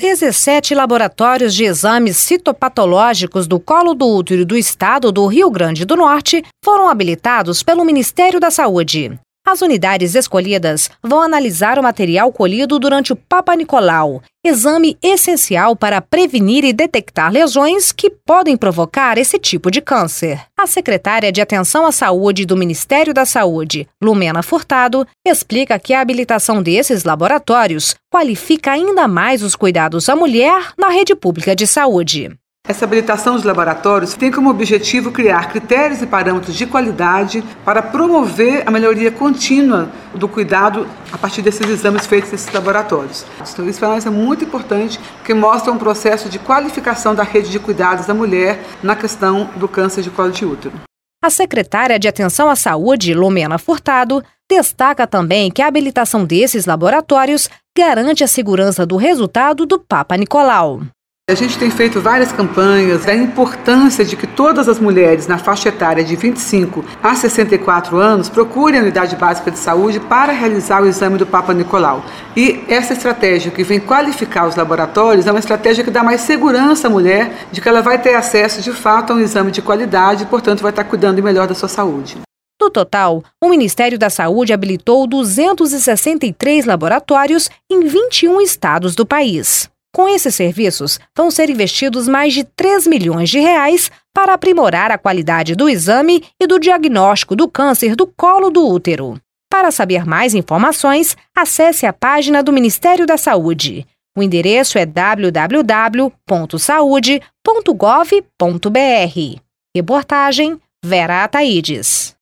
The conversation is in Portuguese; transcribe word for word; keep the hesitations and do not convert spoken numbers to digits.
dezessete laboratórios de exames citopatológicos do colo do útero do estado do Rio Grande do Norte foram habilitados pelo Ministério da Saúde. As unidades escolhidas vão analisar o material colhido durante o Papa Nicolau, exame essencial para prevenir e detectar lesões que podem provocar esse tipo de câncer. A secretária de Atenção à Saúde do Ministério da Saúde, Lumena Furtado, explica que a habilitação desses laboratórios qualifica ainda mais os cuidados à mulher na rede pública de saúde. Essa habilitação dos laboratórios tem como objetivo criar critérios e parâmetros de qualidade para promover a melhoria contínua do cuidado a partir desses exames feitos nesses laboratórios. Então, isso para nós é muito importante, porque mostra um processo de qualificação da rede de cuidados da mulher na questão do câncer de colo de útero. A secretária de Atenção à Saúde, Lumena Furtado, destaca também que a habilitação desses laboratórios garante a segurança do resultado do Papa Nicolau. A gente tem feito várias campanhas da importância de que todas as mulheres na faixa etária de vinte e cinco a sessenta e quatro anos procurem a unidade básica de saúde para realizar o exame do Papa Nicolau. E essa estratégia que vem qualificar os laboratórios é uma estratégia que dá mais segurança à mulher de que ela vai ter acesso de fato a um exame de qualidade e, portanto, vai estar cuidando melhor da sua saúde. No total, o Ministério da Saúde habilitou duzentos e sessenta e três laboratórios em vinte e um estados do país. Com esses serviços, vão ser investidos mais de três milhões de reais para aprimorar a qualidade do exame e do diagnóstico do câncer do colo do útero. Para saber mais informações, acesse a página do Ministério da Saúde. O endereço é w w w ponto saude ponto gov ponto b r. Reportagem Vera Ataides.